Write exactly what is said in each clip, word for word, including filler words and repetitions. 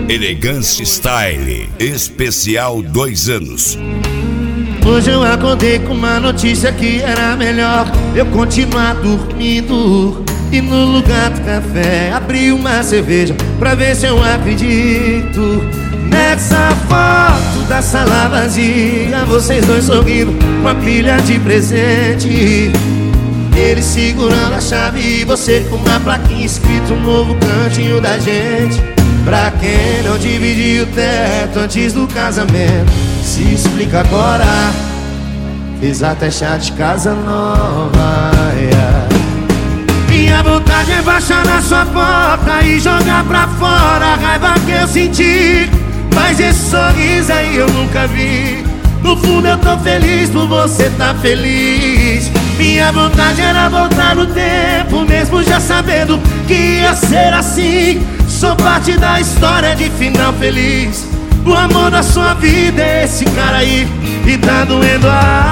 Elegance Style, especial dois anos. Hoje eu acordei com uma notícia que era melhor eu continuar dormindo. E no lugar do café abri uma cerveja pra ver se eu acredito. Nessa foto da sala vazia, vocês dois sorrindo com a pilha de presente. Ele segurando a chave e você com uma plaquinha escrito um novo cantinho da gente. Pra quem não dividiu o teto antes do casamento, se explica agora. Fez até chá de casa nova, yeah. Minha vontade é baixar na sua porta e jogar pra fora a raiva que eu senti. Mas esse sorriso aí eu nunca vi. No fundo eu tô feliz por você tá feliz. Minha vontade era voltar no tempo, mesmo já sabendo que ia ser assim. Sou parte da história de final feliz. O amor da sua vida é esse cara aí, e tá doendo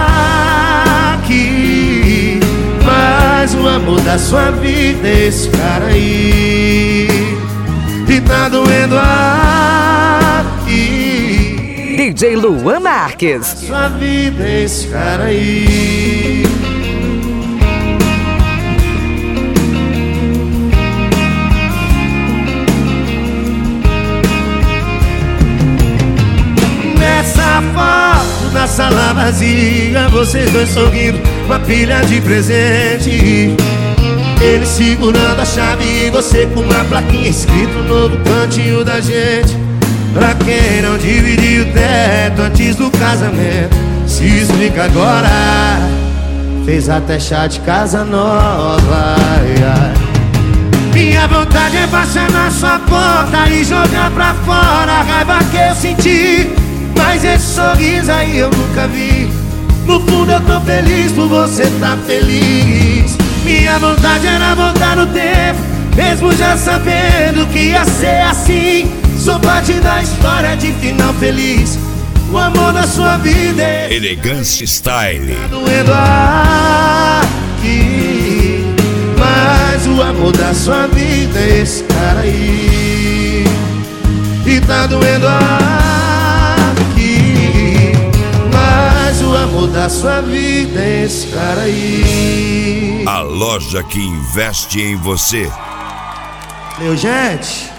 aqui. Mas o amor da sua vida é esse cara aí, e tá doendo aqui. D J Luan Marques. Sua vida é esse cara aí. Nessa foto da sala vazia, vocês dois sorrindo com a pilha de presente. Ele segurando a chave e você com uma plaquinha escrito no novo cantinho da gente. Pra quem não dividiu o teto antes do casamento, se explica agora. Fez até chá de casa nova, yeah. Minha vontade é baixar na sua porta e jogar pra fora a raiva que eu senti. Mas esse sorriso aí eu nunca vi. No fundo eu tô feliz por você tá feliz. Minha vontade era voltar no tempo, mesmo já sabendo que ia ser assim. Sou parte da história de final feliz. O amor da sua vida é Elegance Style. Tá doendo aqui. Mas o amor da sua vida é esse cara aí, e tá doendo aqui. Mas o amor da sua vida é esse cara aí. A loja que investe em você. Meu gente,